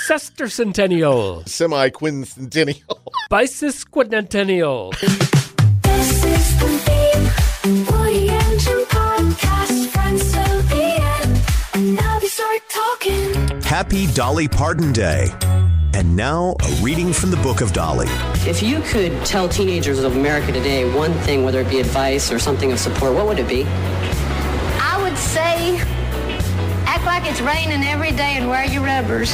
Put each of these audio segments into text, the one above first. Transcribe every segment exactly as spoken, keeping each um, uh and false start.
Sesquicentennial. Semi-quincentennial. Bicentennial. This is the theme. Woody and Jim podcast. Friends till the end. And now they start talking. Happy Dolly Parton Day. And now, a reading from the Book of Dolly. If you could tell teenagers of America today one thing, whether it be advice or something of support, what would it be? I would say, act like it's raining every day and wear your rubbers.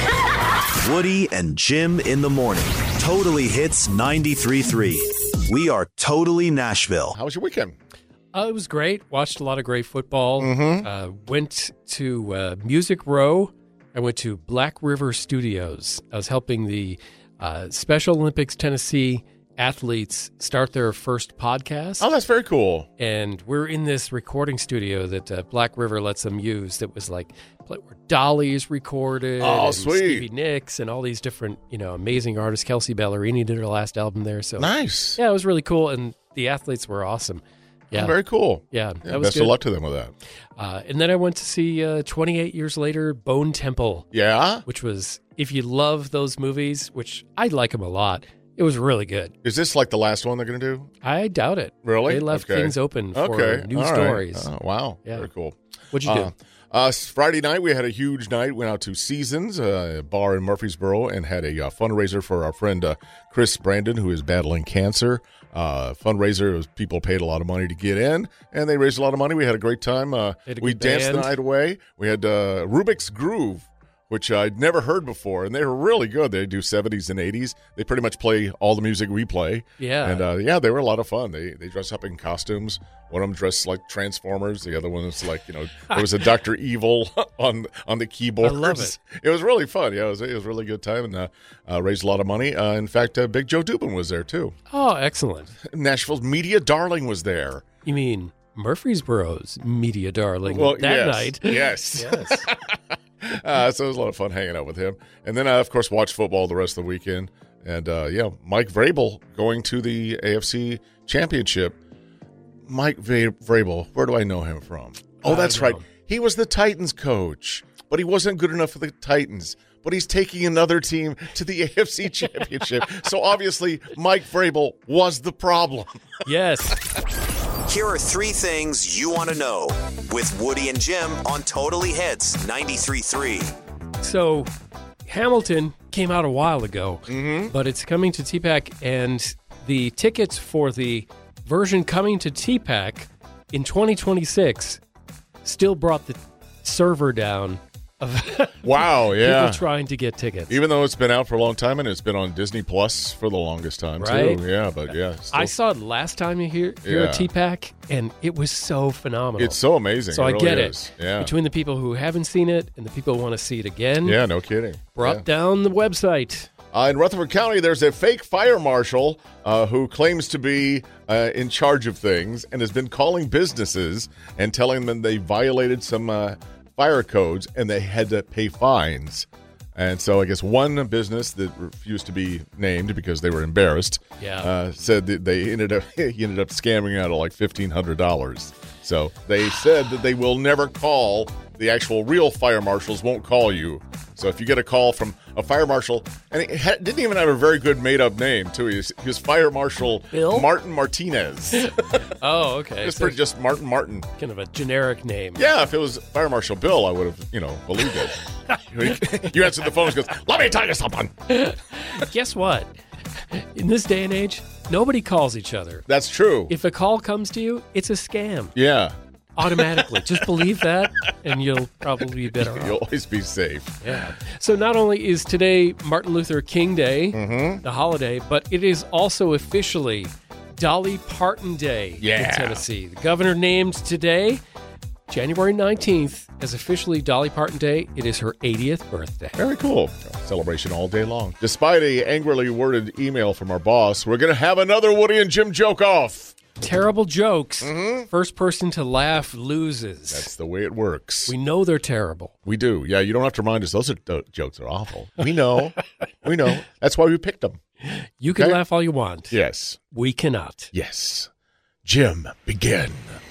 Woody and Jim in the morning. Totally Hits ninety-three point three. We are totally Nashville. How was your weekend? Uh, it was great. Watched a lot of great football. Mm-hmm. Uh, went to uh, Music Row. I went to Black River Studios. I was helping the uh, Special Olympics Tennessee athletes start their first podcast. Oh, that's very cool. And we're in this recording studio that uh, Black River lets them use that was like where Dolly is recorded. Oh, and sweet. Stevie Nicks and all these different, you know, amazing artists. Kelsey Ballerini did her last album there. So Nice. yeah, it was really cool. And the athletes were awesome. Yeah. Oh, very cool. Yeah, Yeah, that was best good. of luck to them with that. Uh, and then I went to see uh, twenty-eight years later, Bone Temple, Yeah? which was, if you love those movies, which I like them a lot, it was really good. Is this like the last one they're going to do? I doubt it. Really? They left Okay. things open for Okay. new All right. stories. Oh, wow. Yeah. Very cool. What'd you do? Uh, uh, Friday night, we had a huge night. Went out to Seasons, uh, a bar in Murfreesboro, and had a uh, fundraiser for our friend uh, Chris Brandon, who is battling cancer. Uh, fundraiser, was, people paid a lot of money to get in, and they raised a lot of money. We had a great time. Uh, They had a we good danced band. the night away. We had uh, Rubik's Groove, which I'd never heard before, and they were really good. They do seventies and eighties. They pretty much play all the music we play. Yeah. And, uh, yeah, they were a lot of fun. They they dress up in costumes. One of them dressed like Transformers. The other one was like, you know, there was a Doctor Evil on on the keyboards. I love it. It was really fun. Yeah, it was, it was a really good time, and uh, uh, raised a lot of money. Uh, in fact, uh, Big Joe Dubin was there, too. Oh, excellent. Nashville's media darling was there. You mean Murfreesboro's media darling Well, that yes. night? Yes. Yes. Uh, so it was a lot of fun hanging out with him. And then I, of course, watched football the rest of the weekend. And, uh, yeah, Mike Vrabel going to the A F C Championship. Mike v- Vrabel, where do I know him from? Oh, I that's don't right. know. He was the Titans coach, but he wasn't good enough for the Titans. But he's taking another team to the A F C Championship. So obviously, Mike Vrabel was the problem. Yes. Here are three things you want to know with Woody and Jim on Totally Hits ninety-three point three. So Hamilton came out a while ago, Mm-hmm. but it's coming to T PAC, and the tickets for the version coming to T PAC in twenty twenty-six still brought the server down of Wow, yeah. people trying to get tickets. Even though it's been out for a long time and it's been on Disney Plus for the longest time, Right. too. Yeah, but yeah. still- I saw it last time here, here Yeah. at T PAC, and it was so phenomenal. It's so amazing. So it I really get is. it. Yeah. Between the people who haven't seen it and the people who want to see it again, Yeah, no kidding. brought Yeah. down the website. Uh, in Rutherford County, there's a fake fire marshal uh, who claims to be uh, in charge of things and has been calling businesses and telling them they violated some uh, fire codes and they had to pay fines. And so I guess one business that refused to be named because they were embarrassed Yeah. uh, said that they ended up he ended up scamming out of like fifteen hundred dollars. So they said that they will never call, the actual real fire marshals won't call you. So if you get a call from a fire marshal, and he ha- didn't even have a very good made-up name, too. He was, he was Fire Marshal Bill? Martin Martinez. Oh, okay. It's So pretty just Martin Martin. kind of a generic name. Yeah, if it was Fire Marshal Bill, I would have, you know, believed it. You answered the phone and goes, let me tell you something. Guess what? In this day and age, nobody calls each other. That's true. If a call comes to you, it's a scam. Yeah. Automatically. Just believe that, and you'll probably be better You'll off. always be safe. Yeah. So not only is today Martin Luther King Day, Mm-hmm. the holiday, but it is also officially Dolly Parton Day Yeah. in Tennessee. The governor named today, January nineteenth, as officially Dolly Parton Day. It is her eightieth birthday. Very cool. Celebration all day long. Despite a angrily worded email from our boss, we're going to have another Woody and Jim joke off. Terrible jokes. First person to laugh loses. Mm-hmm. That's the way it works. We know they're terrible. We do. Yeah, you don't have to remind us. Those are, those jokes are awful. We know. We know. That's why we picked them. You can Okay. laugh all you want. Yes. We cannot. Yes. Jim, begin.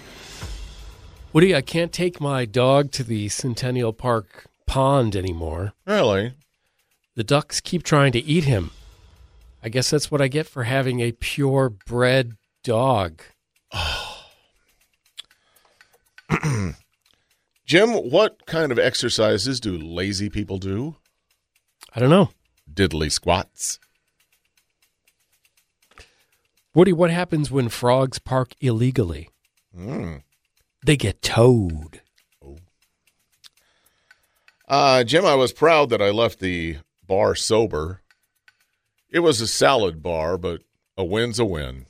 Woody, I can't take my dog to the Centennial Park pond anymore. Really? The ducks keep trying to eat him. I guess that's what I get for having a purebred dog. Jim, what kind of exercises do lazy people do? I don't know. Diddly squats. Woody, what happens when frogs park illegally? Mm. They get towed. Uh, Jim, I was proud that I left the bar sober. It was a salad bar, but a win's a win.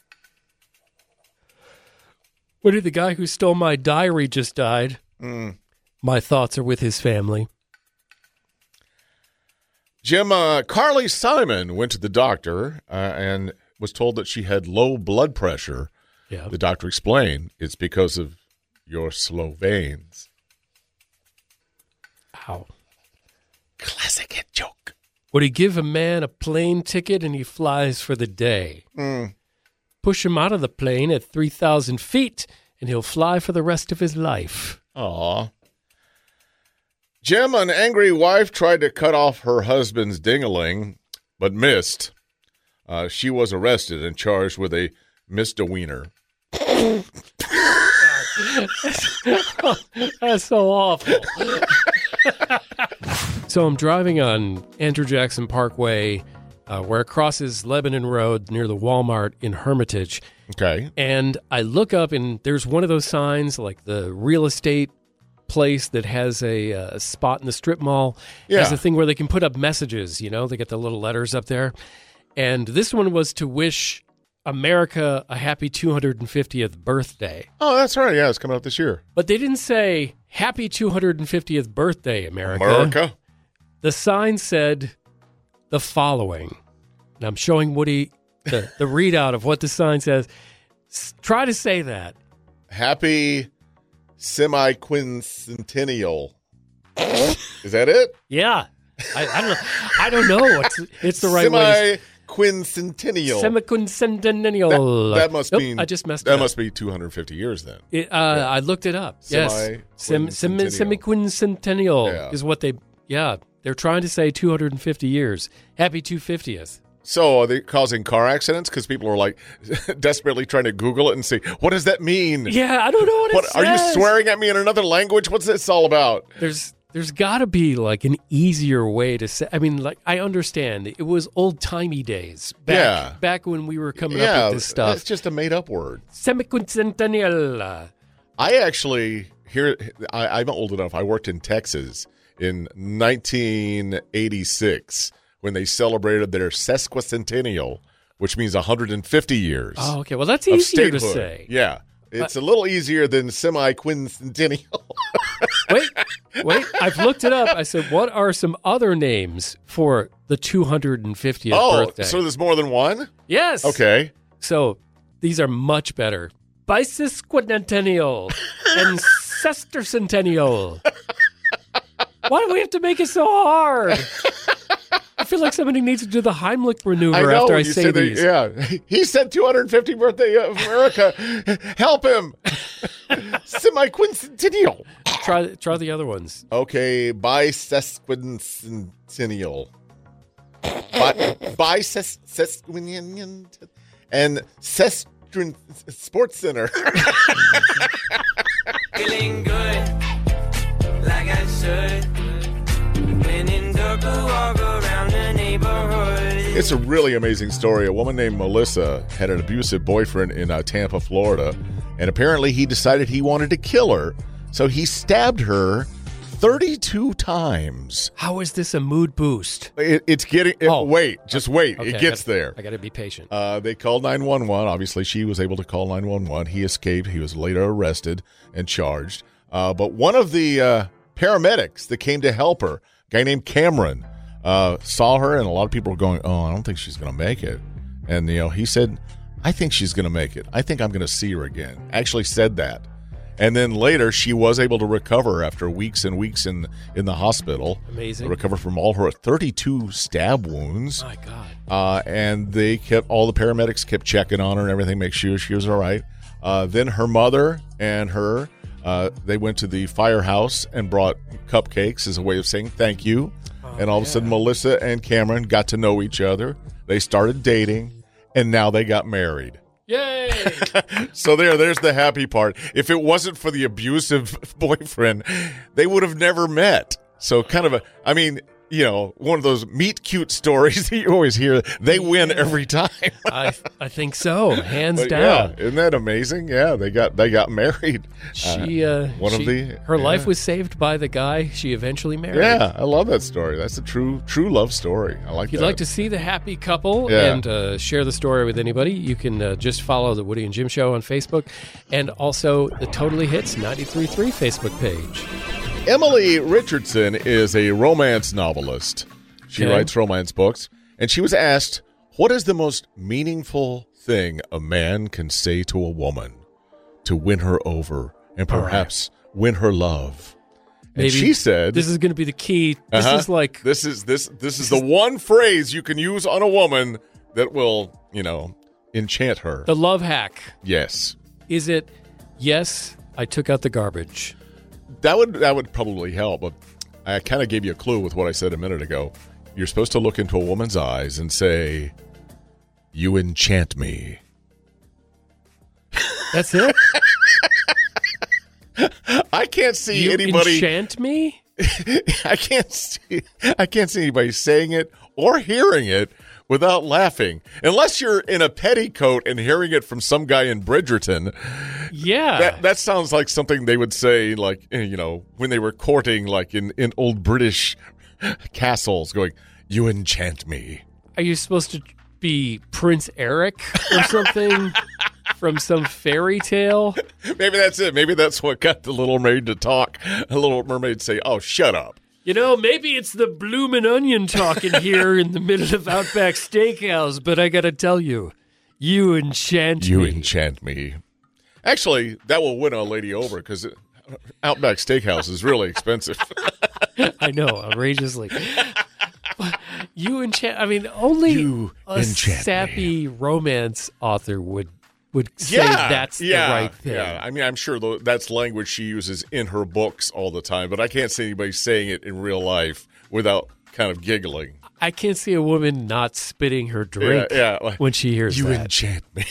Woody, the guy who stole my diary just died. Mm. My thoughts are with his family. Jim, uh, Carly Simon went to the doctor uh, and was told that she had low blood pressure. Yeah. The doctor explained it's because of your slow veins. Ow. Classic hit joke. Would he give a man a plane ticket and he flies for the day? Mm. Push him out of the plane at three thousand feet and he'll fly for the rest of his life. Aw. Jim, an angry wife tried to cut off her husband's ding-a-ling, but missed. Uh, she was arrested and charged with a misdemeanor. That's so awful. So I'm driving on Andrew Jackson Parkway, uh, where it crosses Lebanon Road near the Walmart in Hermitage. Okay. And I look up, and there's one of those signs, like the real estate place that has a, uh, spot in the strip mall. Yeah. Has a thing where they can put up messages, you know, they get the little letters up there. And this one was to wish America a happy two hundred fiftieth birthday. Oh, that's right. Yeah, it's coming out this year. But they didn't say, happy two hundred fiftieth birthday, America. America. The sign said the following. And I'm showing Woody the, the readout of what the sign says. S- try to say that. Happy semi-quincentennial. Is that it? Yeah. I, I don't know. I don't know. It's, it's the right Semi- way. Quincentennial. Semiquincentennial. That, that must Nope, mean I just messed it That up. must be two hundred fifty years then. It, uh, Yeah. I looked it up. Yes. Sem, sem, Semi-quincentennial. semiquincentennial Yeah. is what they, yeah. They're trying to say two hundred fifty years. Happy two hundred fiftieth. So are they causing car accidents? Because people are like desperately trying to Google it and say, what does that mean? Yeah, I don't know what it What, says. are you swearing at me in another language? What's this all about? There's there's got to be like an easier way to say. I mean, like I understand it was old timey days. Back, Yeah. back when we were coming yeah, up with this stuff. it's just a made up word. Semiquincentennial. I actually here I, I'm old enough. I worked in Texas in nineteen eighty-six when they celebrated their sesquicentennial, which means one hundred fifty years. Oh, okay. Well, that's of easier to statehood. say. Yeah, it's a little easier than semi-quincentennial. Wait, wait. I've looked it up. I said, what are some other names for the two hundred fiftieth oh, birthday? so there's more than one? Yes. Okay. So these are much better. Bicentennial and sestercentennial. Why do we have to make it so hard? I feel like somebody needs to do the Heimlich maneuver I know, after I you say said that- these. yeah, he said two hundred fiftieth birthday of America. Help him. Semi-quincentennial. Try try the other ones. Okay, bisesquicentennial. Bi- Bisesquicentennial and Sestrin Sports Center. Feeling good, like I should. When in dark, I walk around the neighborhood. It's a really amazing story. A woman named Melissa had an abusive boyfriend in uh, Tampa, Florida, and apparently he decided he wanted to kill her, so he stabbed her thirty-two times. How is this a mood boost? It, it's getting. It, Oh. Wait, just wait. Okay, it I gets gotta- there. I got to be patient. Uh, they called nine one one. Obviously, she was able to call nine one one. He escaped. He was later arrested and charged. Uh, but one of the uh, paramedics that came to help her, a guy named Cameron, uh, saw her, and a lot of people were going, oh, I don't think she's going to make it. And, you know, he said, I think she's going to make it. I think I'm going to see her again. Actually said that. And then later, she was able to recover after weeks and weeks in in the hospital. Amazing. Recover from all her thirty-two stab wounds. My God. Uh, and they kept, all the paramedics kept checking on her and everything, make sure she was all right. Uh, then her mother and her, uh, they went to the firehouse and brought cupcakes as a way of saying thank you. and all of a sudden Melissa and Cameron got to know each other. They started dating, and now they got married. Yay! So there, there's the happy part. If it wasn't for the abusive boyfriend, they would have never met. So kind of a, I mean, you know, one of those meet cute stories that you always hear. They win every time. I I think so, hands But down. yeah, isn't that amazing? Yeah, they got they got married. She, uh, one she- of the her yeah. life was saved by the guy she eventually married. Yeah, I love that story. That's a true true love story. I like If you'd that. like to see the happy couple Yeah. and uh, share the story with anybody, you can uh, just follow the Woody and Jim Show on Facebook and also the Totally Hits ninety-three point three Facebook page. Emily Richardson is a romance novelist. She Okay. writes romance books, and she was asked, what is the most meaningful thing a man can say to a woman to win her over and All right. perhaps win her love? And Maybe she said, this is going to be the key. This uh-huh, is like this is this this is the one phrase you can use on a woman that will, you know, enchant her. the love hack. Yes. Is it, yes, I took out the garbage? That would that would probably help, but I kind of gave you a clue with what I said a minute ago. You're supposed to look into a woman's eyes and say, "You enchant me." That's it? I can't see You anybody. enchant me? I can't see. I can't see anybody saying it or hearing it without laughing, unless you're in a petticoat and hearing it from some guy in Bridgerton. Yeah. That that sounds like something they would say, like, you know, when they were courting, like in, in old British castles, going, "You enchant me." Are you supposed to be Prince Eric or something from some fairy tale? Maybe that's it. Maybe that's what got the Little Mermaid to talk. A Little Mermaid say, "Oh, shut up." You know, maybe it's the bloomin' onion talking here in the middle of Outback Steakhouse, but I gotta tell you, you enchant You me. enchant me. Actually, that will win a lady over because Outback Steakhouse is really expensive. I know, outrageously. But you enchant. I mean, only You a enchant sappy romance author would would say yeah, that's yeah, the right thing. Yeah, I mean, I'm sure tho- that's language she uses in her books all the time, but I can't see anybody saying it in real life without kind of giggling. I can't see a woman not spitting her drink Yeah, yeah, like, when she hears You that. enchant me.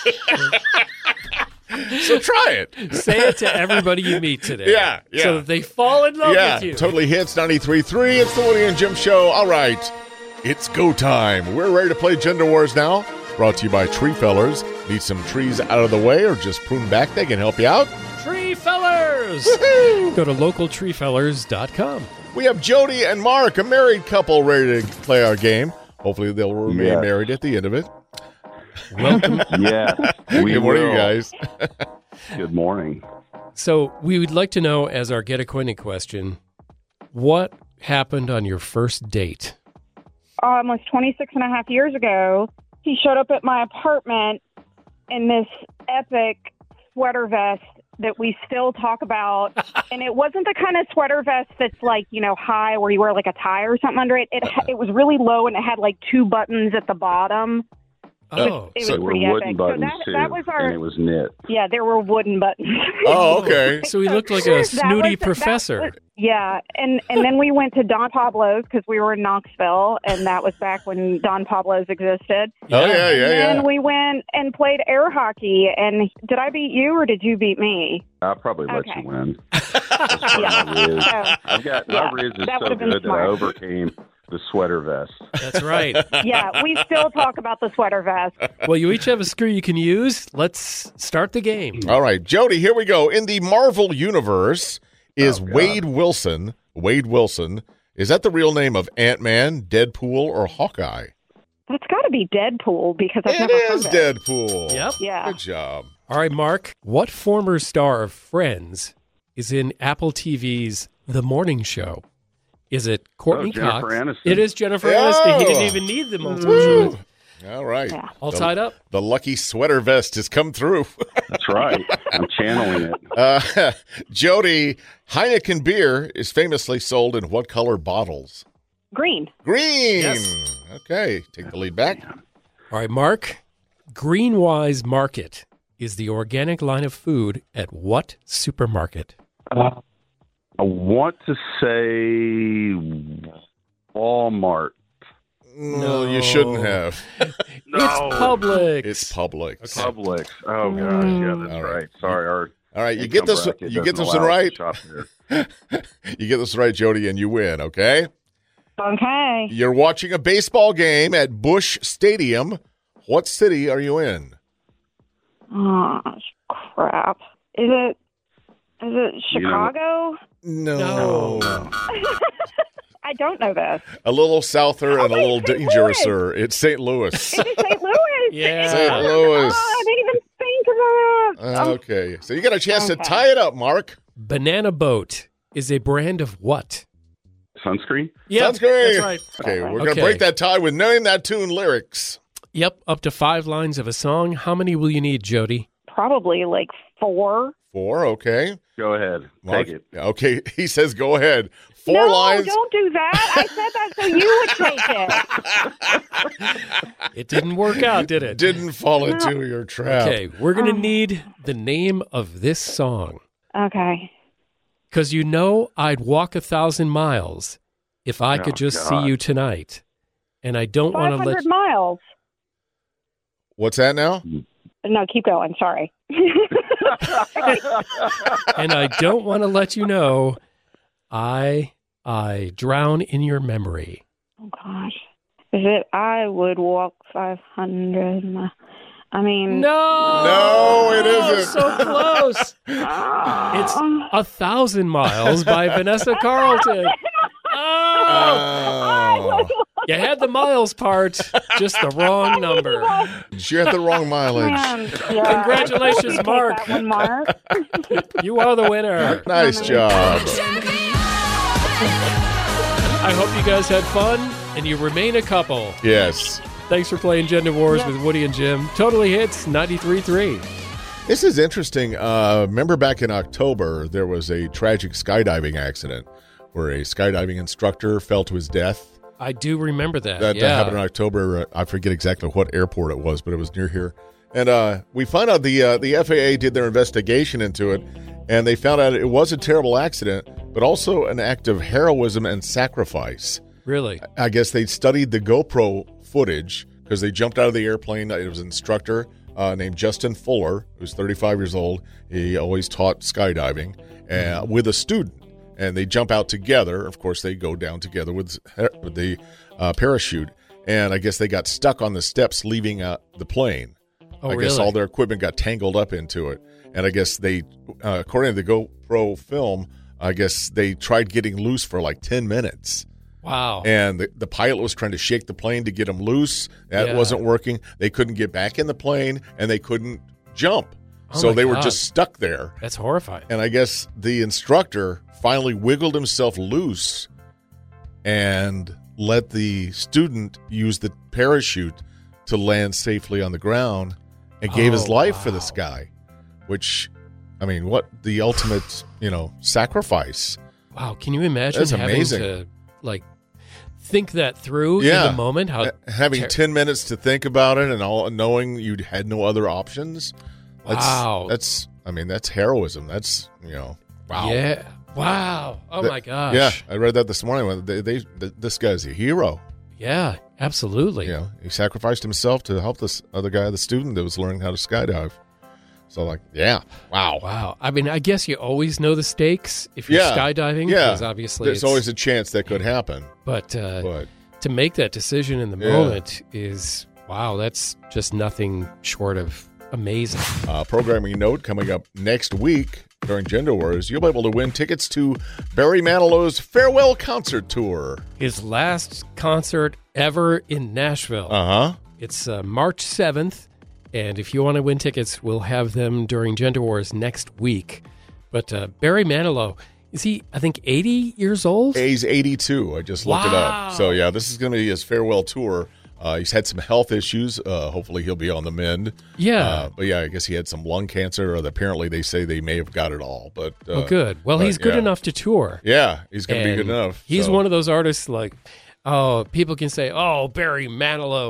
So try it. Say it to everybody you meet today. Yeah, yeah. So that they fall in love Yeah, with you. Totally Hits ninety-three point three. It's the Woody and Jim Show. All right, it's go time. We're ready to play Gender Wars now. Brought to you by Tree Fellers. Need some trees out of the way or just prune back? They can help you out. Tree Fellers! Go to local tree fellers dot com. We have Jody and Mark, a married couple, ready to play our game. Hopefully they'll remain Yes. married at the end of it. Welcome. Yes, we Good morning, will. you guys. Good morning. So we would like to know, as our get acquainted question, what happened on your first date? Almost twenty-six and a half years ago, he showed up at my apartment in this epic sweater vest that we still talk about. And it wasn't the kind of sweater vest that's like, you know, high where you wear like a tie or something under it. It, ha- it was really low and it had like two buttons at the bottom. Oh, It They was were pretty wooden epic. buttons so that, too, that was our, and it was knit. yeah, there were wooden buttons. Oh, okay. so he looked like a That snooty was- that professor. was- yeah, and and then we went to Don Pablo's because we were in Knoxville, and that was back when Don Pablo's existed. Oh, yeah, yeah, and yeah. then we went and played air hockey. And did I beat you or did you beat me? I'll probably let Okay. you win. Yeah. My riz. So, I've got yeah, my riz is that so would've been good that I smart. overcame the sweater vest. That's right. yeah, we still talk about the sweater vest. Well, you each have a screw you can use. Let's start the game. All right, Jody, here we go. In the Marvel Universe, is Oh, God. Wade Wilson, Wade Wilson, is that the real name of Ant-Man, Deadpool, or Hawkeye? That's got to be Deadpool because I've It never is heard it. Deadpool. Yep. Yeah. Good job. All right, Mark. What former star of Friends is in Apple T V's The Morning Show? Is it Courtney Oh, Jennifer Cox? Aniston. It is Jennifer Oh. Aniston. He didn't even need the multiple Woo. choice. All right. Yeah. All The- tied up. The lucky sweater vest has come through. That's right. I'm channeling it. Uh, Jody, Heineken beer is famously sold in what color bottles? Green. Green. Yes. Okay, take the lead back. All right, Mark. Greenwise Market is the organic line of food at what supermarket? Uh, I want to say Walmart. No, you shouldn't have. No. It's Publix. It's Publix. Okay. Publix. Oh, gosh. Yeah, that's All right. right. Sorry. Our All right, you get this. income bracket You get doesn't this one allow us right. to shop there. You get this right, Jody, and you win. Okay. Okay. You're watching a baseball game at Busch Stadium. What city are you in? Oh, crap. Is it, is it You know- Chicago? No. I don't know this. A little souther and a wait, little Saint dangerouser. It's Saint Louis. Is it Saint Louis? Yeah. Saint Louis. Oh, I didn't even think of that. Oh, Okay, so you got a chance to Okay. tie it up, Mark. Banana Boat is a brand of what? Sunscreen? Yeah, Sounds great. That's right. Okay, we're gonna Okay. break that tie with Name That Tune lyrics. Yep, up to five lines of a song. How many will you need, Jody? probably like four. Four. Okay. Go ahead. Mark. Take it. Okay. He says, "Go ahead." Four no, lines. don't do that. I said that so you would take it. It didn't work out, did it? Didn't fall into your trap. Okay, we're going to Um. need the name of this song. Okay. Because you know I'd walk a thousand miles if I Oh, could just God. see you tonight. And I don't want five to let hundred miles. What's that now? No, keep going. Sorry. and I don't want to let you know I I drown in your memory. Oh, gosh. Is it I would walk five hundred miles? I mean... No! No, it isn't. So close. It's A Thousand Miles by Vanessa Carlton. Oh! Oh. You had the miles part, just the wrong number. You had the wrong mileage. Man, yeah. Congratulations, Take Mark. That one, Mark. You are the winner. Nice job. I hope you guys had fun and you remain a couple. Yes. Thanks for playing Gender Wars with Woody and Jim. Totally Hits ninety-three point three. This is interesting. Uh, remember back in October, there was a tragic skydiving accident where a skydiving instructor fell to his death. I do remember that. That, yeah. that happened in October. Uh, I forget exactly what airport it was, but it was near here. And uh, we found out the uh, the F A A did their investigation into it, and they found out it was a terrible accident, but also an act of heroism and sacrifice. Really? I guess they studied the GoPro footage because they jumped out of the airplane. It was an instructor uh, named Justin Fuller, who's thirty-five years old. He always taught skydiving uh, with a student. And they jump out together. Of course, they go down together with, with the uh, parachute. And I guess they got stuck on the steps leaving uh, the plane. Oh, I really? guess all their equipment got tangled up into it. And I guess they, uh, according to the GoPro film, I guess they tried getting loose for like ten minutes. Wow. And the, the pilot was trying to shake the plane to get them loose. That Yeah. wasn't working. They couldn't get back in the plane, and they couldn't jump. Oh so my they were God. just stuck there. That's horrifying. And I guess the instructor finally wiggled himself loose and let the student use the parachute to land safely on the ground and gave his Oh, life for wow. this guy, which, I mean, what the ultimate, you know, sacrifice. Wow. Can you imagine That's having amazing. to, like, think that through Yeah. in the moment? How Uh, Having ter- ten minutes to think about it and all knowing you had no other options. That's, Wow. That's, I mean, that's heroism. That's, you know, wow. Yeah. Wow. Oh, That- my gosh. Yeah, I read that this morning. When They, they, th this guy's a hero. Yeah, absolutely. You know, he sacrificed himself to help this other guy, the student that was learning how to skydive. So, like, yeah, wow, Wow. I mean, I guess you always know the stakes if you're yeah, skydiving. Yeah, Because obviously there's it's, always a chance that could happen. But, uh, But to make that decision in the Yeah. moment is, wow, that's just nothing short of amazing. uh, programming note coming up next week during Gender Wars, you'll be able to win tickets to Barry Manilow's farewell concert tour. His last concert ever in Nashville. Uh huh. It's uh, March seventh, and if you want to win tickets, we'll have them during Gender Wars next week. But uh, Barry Manilow, is he, I think, eighty years old? He's eighty-two. I just looked it Wow. up. So, yeah, this is going to be his farewell tour. Uh, he's had some health issues. Uh, hopefully, he'll be on the mend. Yeah. Uh, but yeah, I guess he had some lung cancer, or apparently they say they may have got it all. But uh, oh, good. Well, but, he's good yeah. enough to tour. Yeah, he's going to be And good enough. He's so. one of those artists like, oh, people can say, oh, Barry Manilow,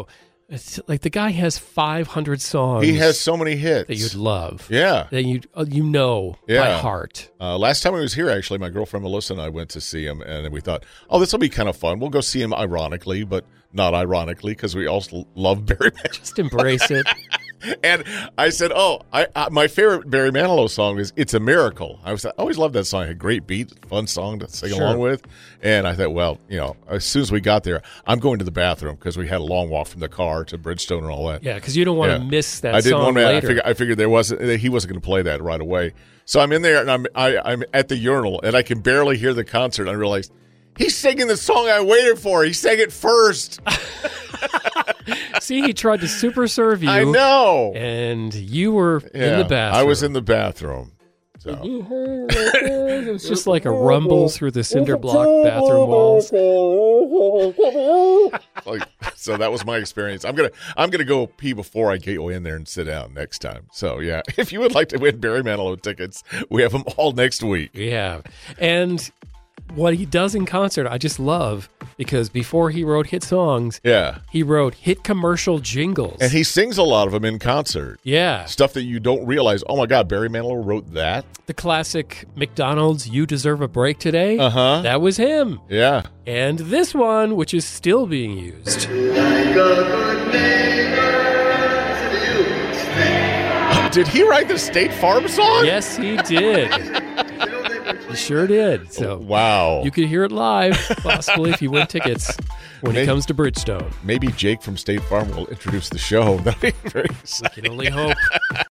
It's like the guy has five hundred songs. He has so many hits that you'd love. Yeah. That you uh, you know yeah. by heart. Uh, last time he was here, actually, my girlfriend Melissa and I went to see him, and we thought, oh, this will be kind of fun. We'll go see him ironically, but not ironically, because we also love Barry Manilow. Just embrace it. And I said, oh, I, I my favorite Barry Manilow song is It's a Miracle. I was I always loved that song. A great beat, fun song to sing Sure. along with. And I thought, well, you know, as soon as we got there, I'm going to the bathroom because we had a long walk from the car to Bridgestone and all that. Yeah, because you don't want to Yeah. miss that I didn't song want to. later. I figured, I figured there wasn't. He wasn't going to play that right away. So I'm in there and I'm I, I'm at the urinal and I can barely hear the concert. I realized he's singing the song I waited for. He sang it first. See, he tried to super serve you. I know. And you were in Yeah, the bathroom. I was in the bathroom. So. It was just like a rumble through the cinder block bathroom walls. Like, so that was my experience. I'm gonna I'm gonna go pee before I go in there and sit down next time. So yeah, if you would like to win Barry Manilow tickets, we have them all next week. Yeah. And what he does in concert, I just love, because before he wrote hit songs, Yeah, he wrote hit commercial jingles. and he sings a lot of them in concert. yeah. Stuff that you don't realize. Oh my God, Barry Manilow wrote that. The classic McDonald's You Deserve a Break Today. Uh-huh. That was him. Yeah. And this one, which is still being used. Did he write the State Farm song? Yes, he did. He sure did. So Wow. you could hear it live, possibly, if you win tickets when Maybe- he comes to Bridgestone. Maybe Jake from State Farm will introduce the show. That'd be very We can only hope.